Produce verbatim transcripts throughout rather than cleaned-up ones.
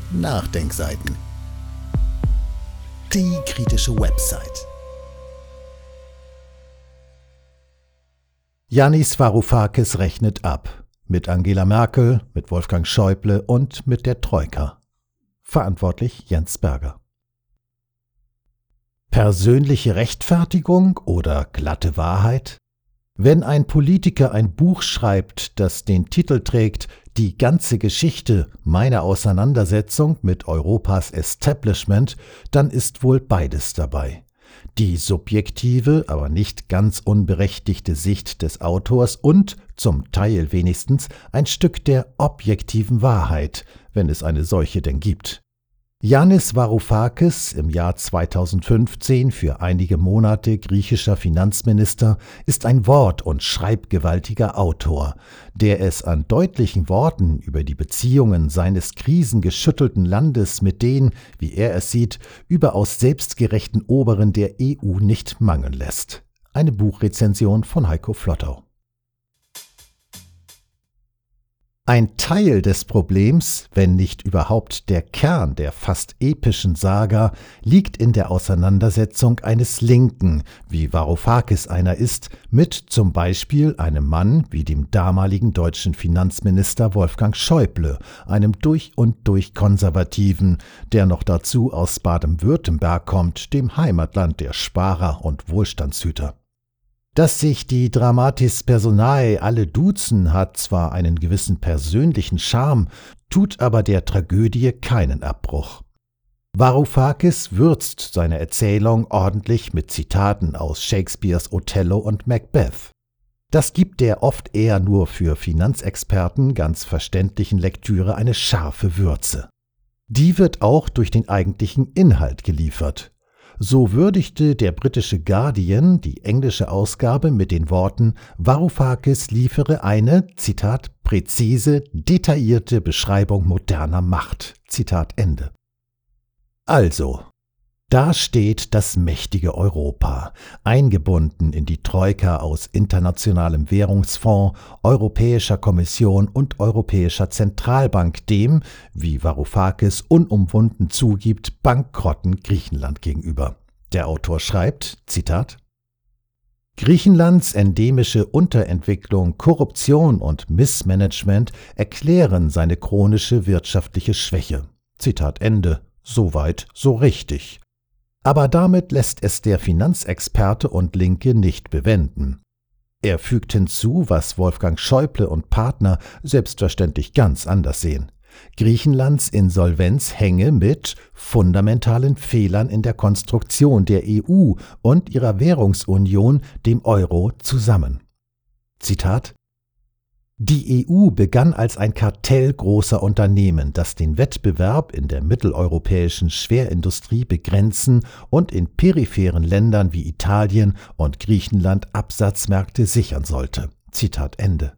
Nachdenkseiten. Die kritische Website. Yanis Varoufakis rechnet ab. Mit Angela Merkel, mit Wolfgang Schäuble und mit der Troika. Verantwortlich Jens Berger. Persönliche Rechtfertigung oder glatte Wahrheit? Wenn ein Politiker ein Buch schreibt, das den Titel trägt »Die ganze Geschichte meiner Auseinandersetzung mit Europas Establishment«, dann ist wohl beides dabei. Die subjektive, aber nicht ganz unberechtigte Sicht des Autors und, zum Teil wenigstens, ein Stück der objektiven Wahrheit, wenn es eine solche denn gibt. Yanis Varoufakis, im Jahr zweitausendfünfzehn für einige Monate griechischer Finanzminister, ist ein wort- und schreibgewaltiger Autor, der es an deutlichen Worten über die Beziehungen seines krisengeschüttelten Landes mit den, wie er es sieht, überaus selbstgerechten Oberen der E U nicht mangeln lässt. Eine Buchrezension von Heiko Flottau. Ein Teil des Problems, wenn nicht überhaupt der Kern der fast epischen Saga, liegt in der Auseinandersetzung eines Linken, wie Varoufakis einer ist, mit zum Beispiel einem Mann wie dem damaligen deutschen Finanzminister Wolfgang Schäuble, einem durch und durch Konservativen, der noch dazu aus Baden-Württemberg kommt, dem Heimatland der Sparer und Wohlstandshüter. Dass sich die Dramatis Personae alle duzen, hat zwar einen gewissen persönlichen Charme, tut aber der Tragödie keinen Abbruch. Varoufakis würzt seine Erzählung ordentlich mit Zitaten aus Shakespeares Othello und Macbeth. Das gibt der oft eher nur für Finanzexperten ganz verständlichen Lektüre eine scharfe Würze. Die wird auch durch den eigentlichen Inhalt geliefert. So würdigte der britische Guardian die englische Ausgabe mit den Worten »Varoufakis liefere eine, Zitat, präzise, detaillierte Beschreibung moderner Macht«, Zitat Ende. Also, da steht das mächtige Europa, eingebunden in die Troika aus Internationalem Währungsfonds, Europäischer Kommission und Europäischer Zentralbank, dem, wie Varoufakis unumwunden zugibt, bankrotten Griechenland gegenüber. Der Autor schreibt, Zitat, »Griechenlands endemische Unterentwicklung, Korruption und Missmanagement erklären seine chronische wirtschaftliche Schwäche.« Zitat Ende. Soweit, so richtig. Aber damit lässt es der Finanzexperte und Linke nicht bewenden. Er fügt hinzu, was Wolfgang Schäuble und Partner selbstverständlich ganz anders sehen. Griechenlands Insolvenz hänge mit fundamentalen Fehlern in der Konstruktion der E U und ihrer Währungsunion, dem Euro, zusammen. Zitat: Die E U begann als ein Kartell großer Unternehmen, das den Wettbewerb in der mitteleuropäischen Schwerindustrie begrenzen und in peripheren Ländern wie Italien und Griechenland Absatzmärkte sichern sollte. Zitat Ende.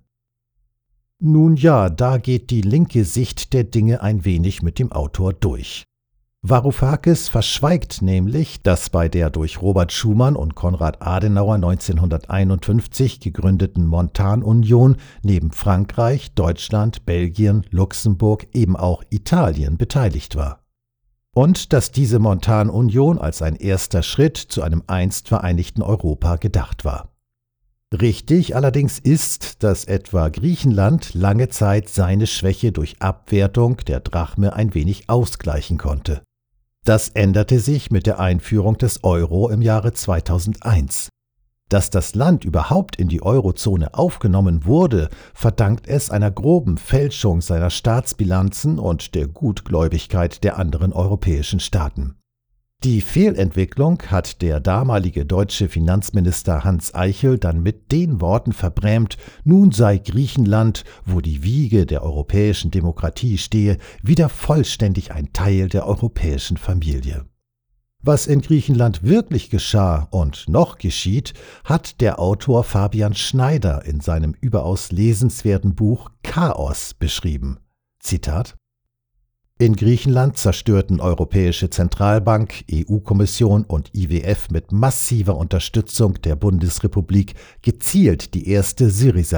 Nun ja, da geht die linke Sicht der Dinge ein wenig mit dem Autor durch. Varoufakis verschweigt nämlich, dass bei der durch Robert Schuman und Konrad Adenauer neunzehnhunderteinundfünfzig gegründeten Montanunion neben Frankreich, Deutschland, Belgien, Luxemburg eben auch Italien beteiligt war. Und dass diese Montanunion als ein erster Schritt zu einem einst vereinigten Europa gedacht war. Richtig allerdings ist, dass etwa Griechenland lange Zeit seine Schwäche durch Abwertung der Drachme ein wenig ausgleichen konnte. Das änderte sich mit der Einführung des Euro im Jahre zweitausendeins. Dass das Land überhaupt in die Eurozone aufgenommen wurde, verdankt es einer groben Fälschung seiner Staatsbilanzen und der Gutgläubigkeit der anderen europäischen Staaten. Die Fehlentwicklung hat der damalige deutsche Finanzminister Hans Eichel dann mit den Worten verbrämt, nun sei Griechenland, wo die Wiege der europäischen Demokratie stehe, wieder vollständig ein Teil der europäischen Familie. Was in Griechenland wirklich geschah und noch geschieht, hat der Autor Fabian Schneider in seinem überaus lesenswerten Buch Chaos beschrieben. Zitat: In Griechenland zerstörten Europäische Zentralbank, E U-Kommission und I W F mit massiver Unterstützung der Bundesrepublik gezielt die erste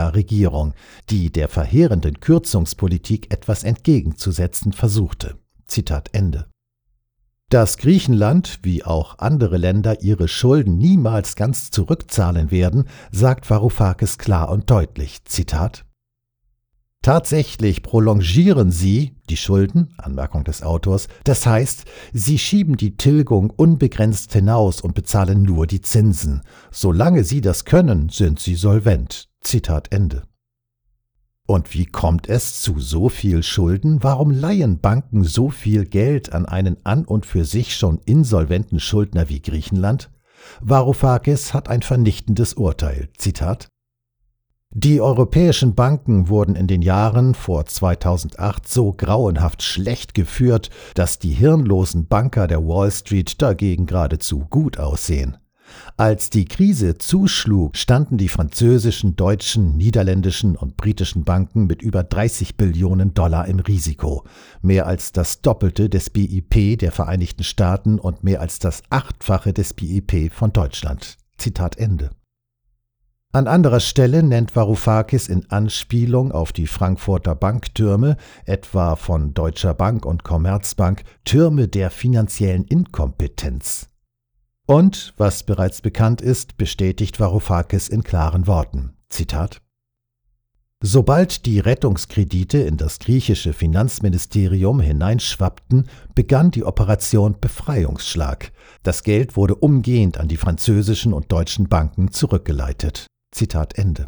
Syriza-Regierung, die der verheerenden Kürzungspolitik etwas entgegenzusetzen versuchte. Zitat Ende. Dass Griechenland, wie auch andere Länder, ihre Schulden niemals ganz zurückzahlen werden, sagt Varoufakis klar und deutlich. Zitat: Tatsächlich prolongieren sie die Schulden, Anmerkung des Autors, das heißt, sie schieben die Tilgung unbegrenzt hinaus und bezahlen nur die Zinsen. Solange sie das können, sind sie solvent. Zitat Ende. Und wie kommt es zu so viel Schulden? Warum leihen Banken so viel Geld an einen an und für sich schon insolventen Schuldner wie Griechenland? Varoufakis hat ein vernichtendes Urteil. Zitat: Die europäischen Banken wurden in den Jahren vor zweitausendacht so grauenhaft schlecht geführt, dass die hirnlosen Banker der Wall Street dagegen geradezu gut aussehen. Als die Krise zuschlug, standen die französischen, deutschen, niederländischen und britischen Banken mit über dreißig Billionen Dollar im Risiko, mehr als das Doppelte des B I P der Vereinigten Staaten und mehr als das Achtfache des B I P von Deutschland. Zitat Ende. An anderer Stelle nennt Varoufakis in Anspielung auf die Frankfurter Banktürme, etwa von Deutscher Bank und Commerzbank, Türme der finanziellen Inkompetenz. Und, was bereits bekannt ist, bestätigt Varoufakis in klaren Worten. Zitat: Sobald die Rettungskredite in das griechische Finanzministerium hineinschwappten, begann die Operation Befreiungsschlag. Das Geld wurde umgehend an die französischen und deutschen Banken zurückgeleitet. Zitat Ende.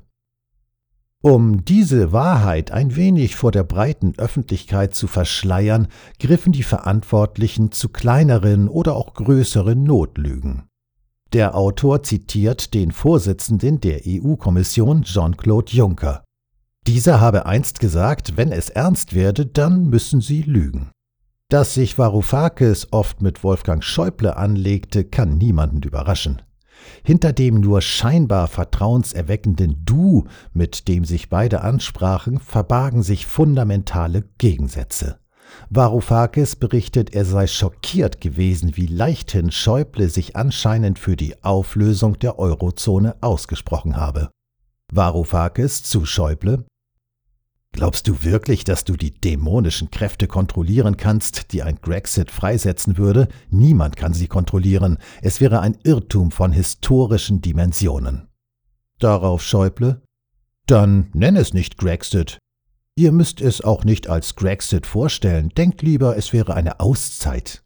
Um diese Wahrheit ein wenig vor der breiten Öffentlichkeit zu verschleiern, griffen die Verantwortlichen zu kleineren oder auch größeren Notlügen. Der Autor zitiert den Vorsitzenden der E U-Kommission Jean-Claude Juncker. Dieser habe einst gesagt, wenn es ernst werde, dann müssen sie lügen. Dass sich Varoufakis oft mit Wolfgang Schäuble anlegte, kann niemanden überraschen. Hinter dem nur scheinbar vertrauenserweckenden Du, mit dem sich beide ansprachen, verbargen sich fundamentale Gegensätze. Varoufakis berichtet, er sei schockiert gewesen, wie leichthin Schäuble sich anscheinend für die Auflösung der Eurozone ausgesprochen habe. Varoufakis zu Schäuble: Glaubst du wirklich, dass du die dämonischen Kräfte kontrollieren kannst, die ein Grexit freisetzen würde? Niemand kann sie kontrollieren. Es wäre ein Irrtum von historischen Dimensionen. Darauf Schäuble: Dann nenn es nicht Grexit. Ihr müsst es auch nicht als Grexit vorstellen. Denkt lieber, es wäre eine Auszeit.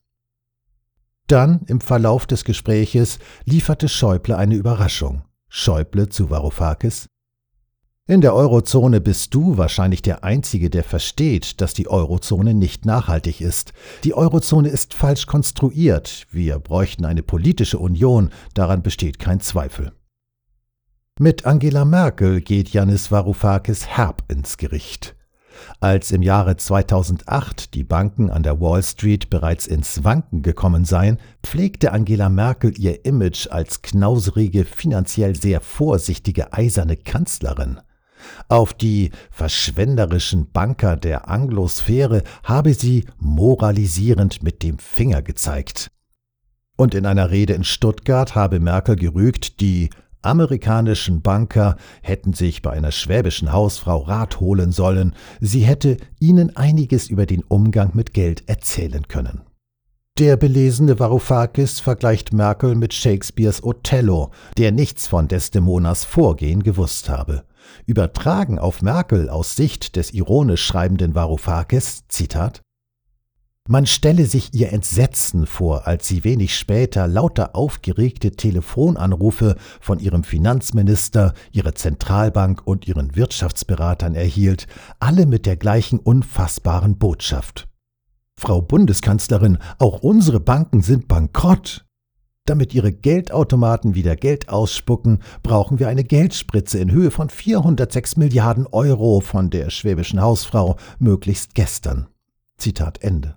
Dann, im Verlauf des Gespräches, lieferte Schäuble eine Überraschung. Schäuble zu Varoufakis: In der Eurozone bist du wahrscheinlich der Einzige, der versteht, dass die Eurozone nicht nachhaltig ist. Die Eurozone ist falsch konstruiert. Wir bräuchten eine politische Union, daran besteht kein Zweifel. Mit Angela Merkel geht Yannis Varoufakis herb ins Gericht. Als im Jahre zweitausendacht die Banken an der Wall Street bereits ins Wanken gekommen seien, pflegte Angela Merkel ihr Image als knauserige, finanziell sehr vorsichtige eiserne Kanzlerin. Auf die verschwenderischen Banker der Anglosphäre habe sie moralisierend mit dem Finger gezeigt. Und in einer Rede in Stuttgart habe Merkel gerügt, die amerikanischen Banker hätten sich bei einer schwäbischen Hausfrau Rat holen sollen, sie hätte ihnen einiges über den Umgang mit Geld erzählen können. Der belesene Varoufakis vergleicht Merkel mit Shakespeares Othello, der nichts von Desdemonas Vorgehen gewusst habe. Übertragen auf Merkel aus Sicht des ironisch schreibenden Varoufakis, Zitat: Man stelle sich ihr Entsetzen vor, als sie wenig später lauter aufgeregte Telefonanrufe von ihrem Finanzminister, ihrer Zentralbank und ihren Wirtschaftsberatern erhielt, alle mit der gleichen unfassbaren Botschaft: Frau Bundeskanzlerin, auch unsere Banken sind bankrott. Damit ihre Geldautomaten wieder Geld ausspucken, brauchen wir eine Geldspritze in Höhe von vierhundertsechs Milliarden Euro von der schwäbischen Hausfrau, möglichst gestern. Zitat Ende.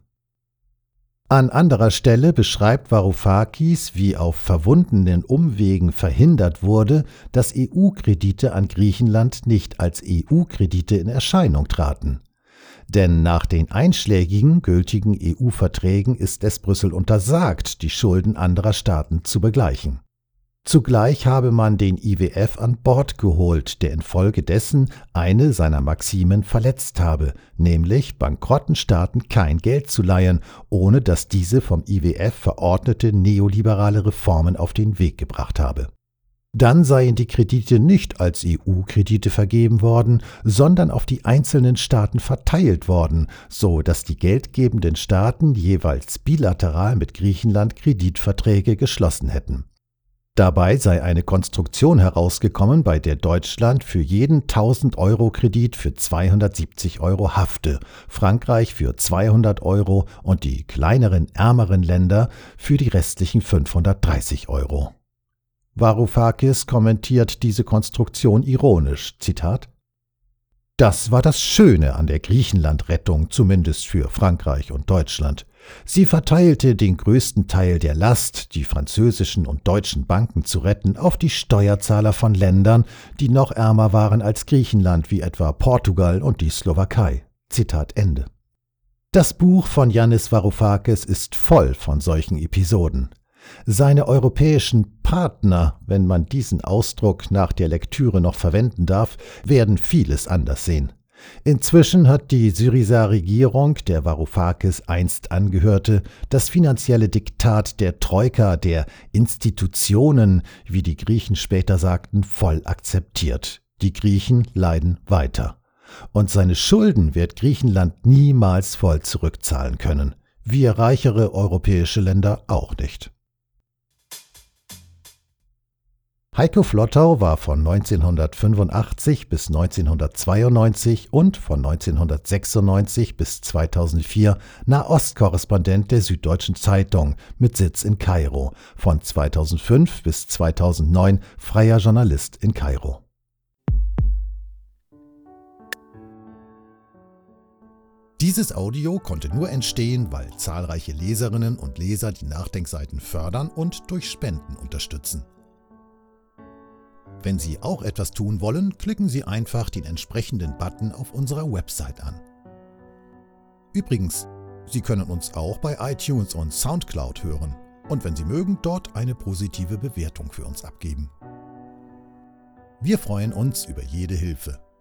An anderer Stelle beschreibt Varoufakis, wie auf verwundenen Umwegen verhindert wurde, dass E U-Kredite an Griechenland nicht als E U-Kredite in Erscheinung traten. Denn nach den einschlägigen, gültigen E U-Verträgen ist es Brüssel untersagt, die Schulden anderer Staaten zu begleichen. Zugleich habe man den I W F an Bord geholt, der infolgedessen eine seiner Maximen verletzt habe, nämlich bankrotten Staaten kein Geld zu leihen, ohne dass diese vom I W F verordnete neoliberale Reformen auf den Weg gebracht habe. Dann seien die Kredite nicht als E U-Kredite vergeben worden, sondern auf die einzelnen Staaten verteilt worden, so dass die geldgebenden Staaten jeweils bilateral mit Griechenland Kreditverträge geschlossen hätten. Dabei sei eine Konstruktion herausgekommen, bei der Deutschland für jeden tausend-Euro-Kredit für zweihundertsiebzig Euro hafte, Frankreich für zweihundert Euro und die kleineren, ärmeren Länder für die restlichen fünfhundertdreißig Euro. Varoufakis kommentiert diese Konstruktion ironisch, Zitat: Das war das Schöne an der Griechenland-Rettung, zumindest für Frankreich und Deutschland. Sie verteilte den größten Teil der Last, die französischen und deutschen Banken zu retten, auf die Steuerzahler von Ländern, die noch ärmer waren als Griechenland, wie etwa Portugal und die Slowakei. Zitat Ende. Das Buch von Yannis Varoufakis ist voll von solchen Episoden. Seine europäischen Partner, wenn man diesen Ausdruck nach der Lektüre noch verwenden darf, werden vieles anders sehen. Inzwischen hat die Syriza-Regierung, der Varoufakis einst angehörte, das finanzielle Diktat der Troika, der Institutionen, wie die Griechen später sagten, voll akzeptiert. Die Griechen leiden weiter. Und seine Schulden wird Griechenland niemals voll zurückzahlen können. Wir reichere europäische Länder auch nicht. Heiko Flottau war von neunzehnhundertfünfundachtzig bis neunzehnhundertzweiundneunzig und von neunzehnhundertsechsundneunzig bis zweitausendvier Nahost-Korrespondent der Süddeutschen Zeitung mit Sitz in Kairo, von zweitausendfünf bis zweitausendneun freier Journalist in Kairo. Dieses Audio konnte nur entstehen, weil zahlreiche Leserinnen und Leser die Nachdenkseiten fördern und durch Spenden unterstützen. Wenn Sie auch etwas tun wollen, klicken Sie einfach den entsprechenden Button auf unserer Website an. Übrigens, Sie können uns auch bei iTunes und Soundcloud hören und wenn Sie mögen, dort eine positive Bewertung für uns abgeben. Wir freuen uns über jede Hilfe.